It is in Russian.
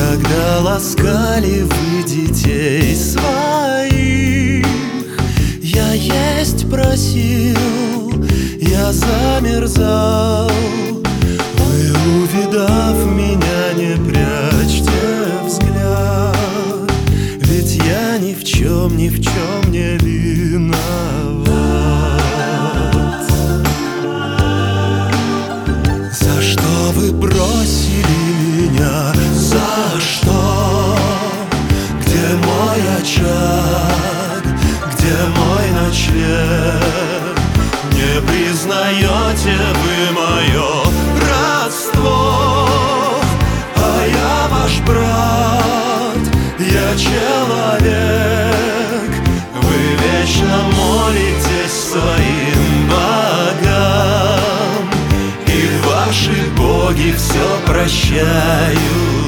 Когда ласкали вы детей своих, я есть просил, я замерзал. Вы, увидав меня, не прячьте взгляд, ведь я ни в чем не виноват. За что вы бросили меня? За что? Где мой очаг? Где мой ночлег? Не признаете вы мое родство? А я ваш брат, я человек. Вы вечно молитесь своим богам, и ваши боги все прощают.